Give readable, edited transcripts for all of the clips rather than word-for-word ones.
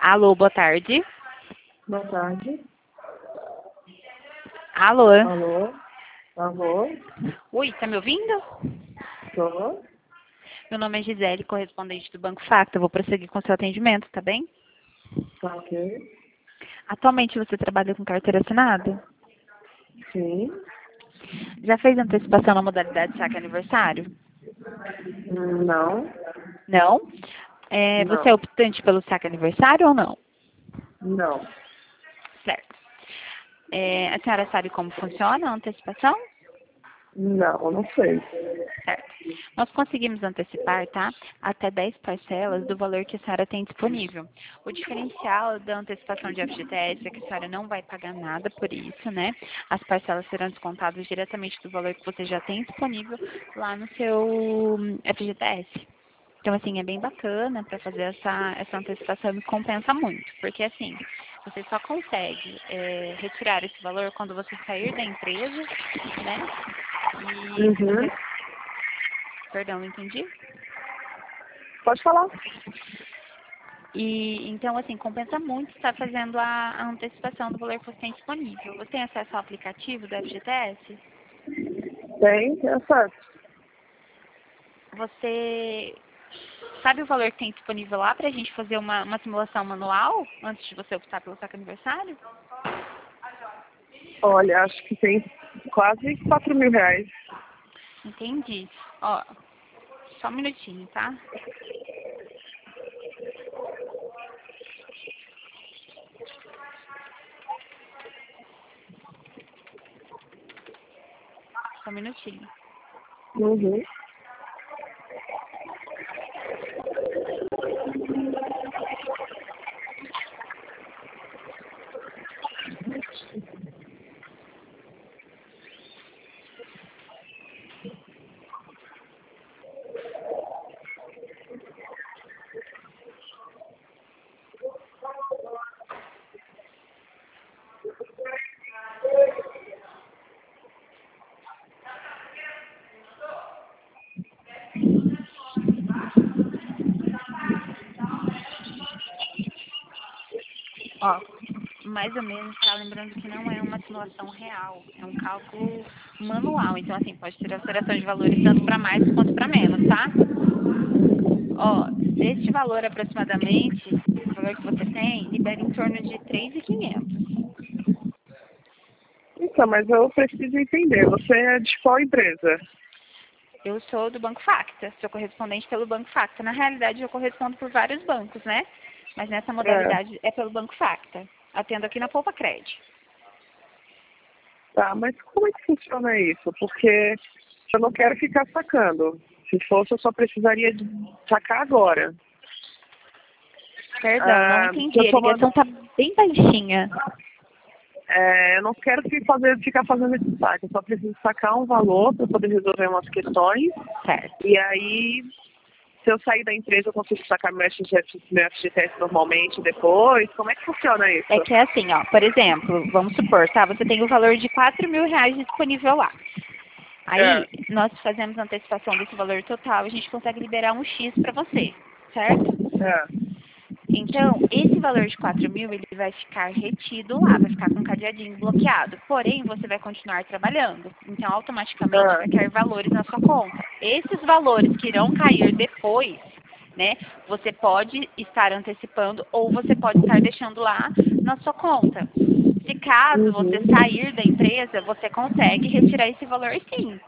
Alô, boa tarde. Boa tarde. Alô. Alô? Alô? Oi, tá me ouvindo? Tô? Meu nome é Gisele, correspondente do Banco Facta. Vou prosseguir com seu atendimento, tá bem? Tá ok? Atualmente você trabalha com carteira assinada? Sim. Já fez antecipação na modalidade saque aniversário? Não. Não? Você é Não. optante pelo saque aniversário ou não? Não. Certo. A senhora sabe como funciona a antecipação? Não, não sei. Certo. Nós conseguimos antecipar, tá? Até 10 parcelas do valor que a senhora tem disponível. O diferencial da antecipação de FGTS é que a senhora não vai pagar nada por isso, né? As parcelas serão descontadas diretamente do valor que você já tem disponível lá no seu FGTS. Então, assim, é bem bacana para fazer essa antecipação e compensa muito. Porque, assim, você só consegue retirar esse valor quando você sair da empresa, né? E se Uhum. você... Perdão, não entendi? Pode falar. E, então, assim, compensa muito estar fazendo a antecipação do valor que você tem disponível. Você tem acesso ao aplicativo do FGTS? Tem acesso. Você sabe o valor que tem disponível lá para a gente fazer uma simulação manual antes de você optar pelo saque aniversário? Olha, acho que tem quase 4.000 reais. Entendi. Ó, só um minutinho, tá? Só um minutinho. Uhum. Ó, mais ou menos, tá? Lembrando que não é uma simulação real, é um cálculo manual. Então, assim, pode ter alteração de valores tanto para mais quanto para menos, tá? Ó, deste valor aproximadamente, o valor que você tem, libera em torno de 3.500. Então, mas eu preciso entender. Você é de qual empresa? Eu sou do Banco Facta, sou correspondente pelo Banco Facta. Na realidade, eu correspondo por vários bancos, né? Mas nessa É. modalidade é pelo Banco Facta. Atendo aqui na Poupa Cred. Tá, mas como é que funciona isso? Porque eu não quero ficar sacando. Se fosse, eu só precisaria de sacar agora. Perdão, não Se entendi. eu A tomando, ligação tá bem baixinha. eu não quero ficar fazendo esse saque. Eu só preciso sacar um valor para poder resolver umas questões. Certo. E aí, se eu sair da empresa, eu consigo sacar meu FGTS normalmente depois? Como é que funciona isso? É que é assim, ó, por exemplo, vamos supor, tá? Você tem o valor de 4.000 reais disponível lá. É, Aí, nós fazemos a antecipação desse valor total e a gente consegue liberar um X para você, certo? é. Então, esse valor de 4.000, ele vai ficar retido lá, vai ficar com cadeadinho bloqueado. Porém, você vai continuar trabalhando. Então, automaticamente, vai cair valores na sua conta. Esses valores que irão cair depois, né, você pode estar antecipando ou você pode estar deixando lá na sua conta. Se caso você Uhum. sair da empresa, você consegue retirar esse valor sim.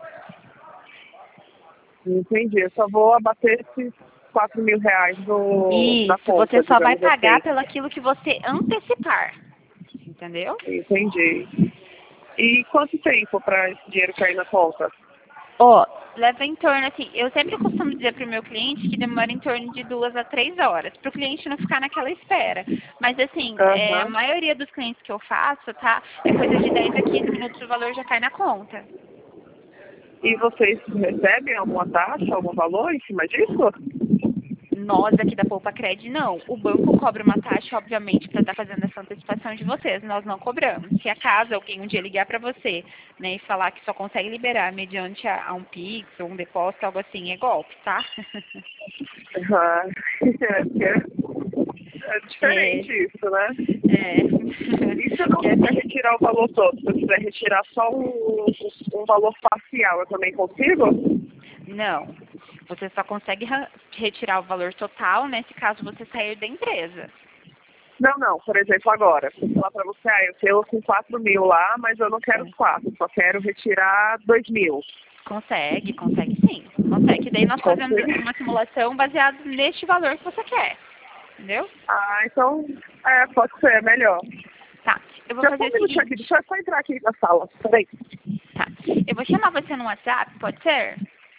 Entendi. Eu só vou abater esses 4.000 reais da Isso, você conta, só vai digamos pagar assim. pelo aquilo que você antecipar. Entendeu? Entendi. E quanto tempo para esse dinheiro cair na conta? Ó, leva em torno, assim, eu sempre costumo dizer para o meu cliente que demora em torno de 2 a 3 horas, para o cliente não ficar naquela espera. Mas, assim, a Aham. maioria dos clientes que eu faço, tá, é coisa de 10 a 15 minutos o valor já cai na conta. E vocês recebem alguma taxa, algum valor em cima disso? Nós aqui da Poupa Cred, não. O banco cobra uma taxa, obviamente, para estar fazendo essa antecipação de vocês. Nós não cobramos. Se acaso alguém um dia ligar para você, né, e falar que só consegue liberar mediante a um Pix ou um depósito, algo assim, é golpe, tá? Aham. É diferente isso, né? É. E se eu não quiser retirar o valor todo? Se eu quiser retirar só um valor parcial, eu também consigo? Não. Você só consegue retirar o valor total, nesse caso você sair da empresa. Não. Por exemplo, agora, se eu falar pra você, eu tenho com 4 mil lá, mas eu não quero os 4, só quero retirar 2 mil. Consegue sim. Consegue. Daí nós fazemos Consigo? uma simulação baseada neste valor que você quer. Entendeu? Ah, então, pode ser, é melhor. Tá. Eu vou Já fazer só um o minutinho aqui, seguinte. deixa eu só entrar aqui na sala, peraí. Tá. Eu vou chamar você no WhatsApp, pode ser?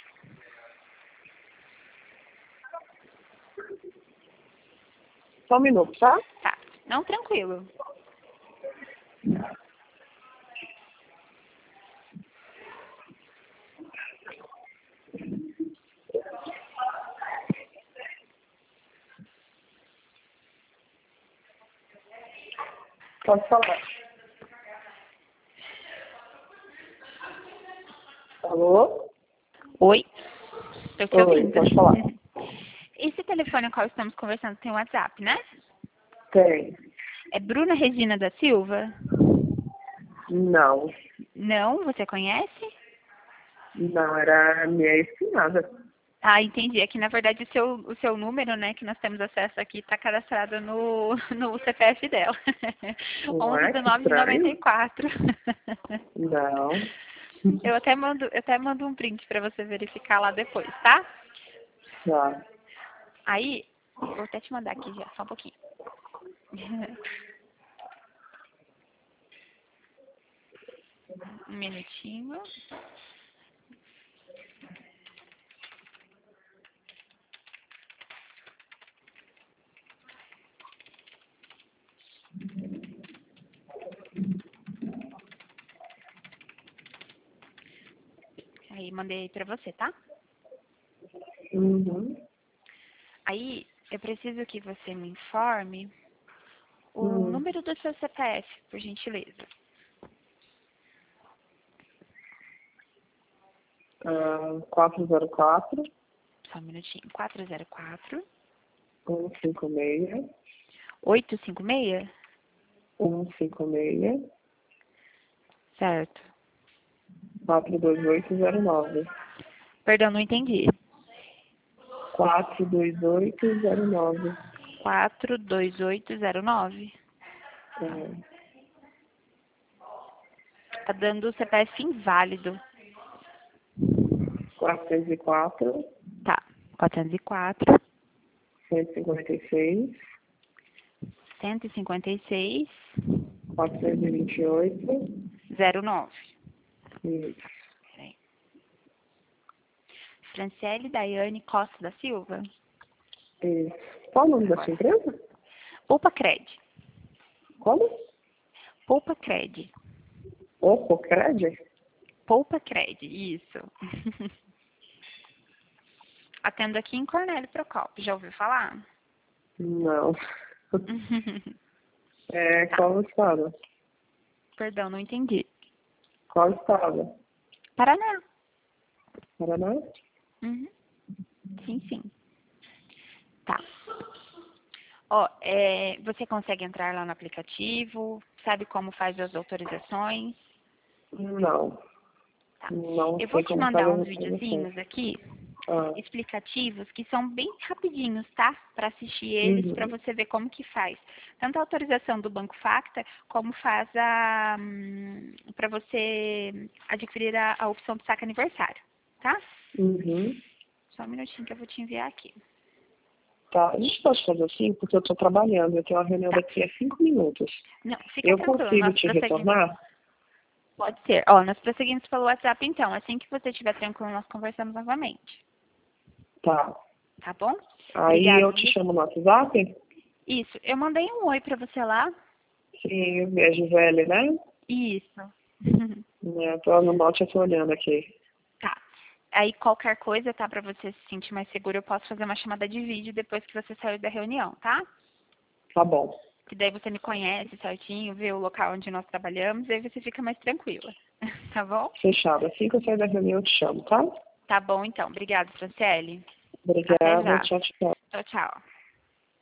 Só um minuto, tá? Tá. Não, tranquilo. Pode falar. Alô? Oi? Estou te Oi, ouvindo. pode falar. Esse telefone ao qual estamos conversando tem WhatsApp, né? Tem. É Bruna Regina da Silva? Não. Não? Você conhece? Não, era minha ex-cunhada. Ah, entendi. É que, na verdade, o seu número, né, que nós temos acesso aqui, está cadastrado no CPF dela. Não é? Que estranho. 11/9/94. Não. Eu até mando um print para você verificar lá depois, tá? Tá. Aí, vou até te mandar aqui já, só um pouquinho. Um minutinho. Aí, mandei para você, tá? Uhum. Aí, eu preciso que você me informe o Uhum. número do seu CPF, por gentileza. 404 Só um minutinho. 404 156 856? 156 Certo. 42809. Perdão, não entendi. 42809. 42809. É. Tá dando o CPF inválido. 404 Tá. 404 156 156 428. 09. Isso. Peraí. Franciele Daiane Costa da Silva. Isso. Qual o nome da sua empresa? Poupa Cred. Como? Poupa Cred. Ococred? Poupa Cred, isso. Atendo aqui em Cornélio Procópio. Já ouviu falar? Não. Tá. Qual o estado? Perdão, não entendi. Qual estado? Paraná. Paraná? Uhum. Sim, sim. Tá. Ó, você consegue entrar lá no aplicativo? Sabe como faz as autorizações? Não. Tá. Não Eu vou sei te como faz mandar a uns reprodução. videozinhos aqui, Ah. explicativos, que são bem rapidinhos, tá? Para assistir eles, para Uhum. você ver como que faz. Tanto a autorização do Banco Facta, como faz para você adquirir a opção do saque aniversário, tá? Uhum. Só um minutinho que eu vou te enviar aqui. Tá. A gente pode fazer assim, porque eu estou trabalhando. Eu tenho uma reunião Tá. daqui a 5 minutos. Não, fica Eu tranquilo, consigo nós te prosseguimos. retornar? Pode ser. Ó, nós prosseguimos pelo WhatsApp então. Assim que você estiver tranquilo, nós conversamos novamente. Tá. Tá bom? Aí eu Obrigado, te viu? chamo no WhatsApp? Isso. Eu mandei um oi pra você lá. Sim, é Gisele, né? Isso. Tô no note, eu tô olhando aqui. Tá. Aí qualquer coisa, tá? Pra você se sentir mais seguro, eu posso fazer uma chamada de vídeo depois que você sair da reunião, tá? Tá bom. Que daí você me conhece certinho, vê o local onde nós trabalhamos, e aí você fica mais tranquila. Tá bom? Fechado. Assim que eu sair da reunião, eu te chamo, tá? Tá bom então. Obrigada, Franciele. Até Obrigada. já. Tchau, tchau. Tchau, tchau.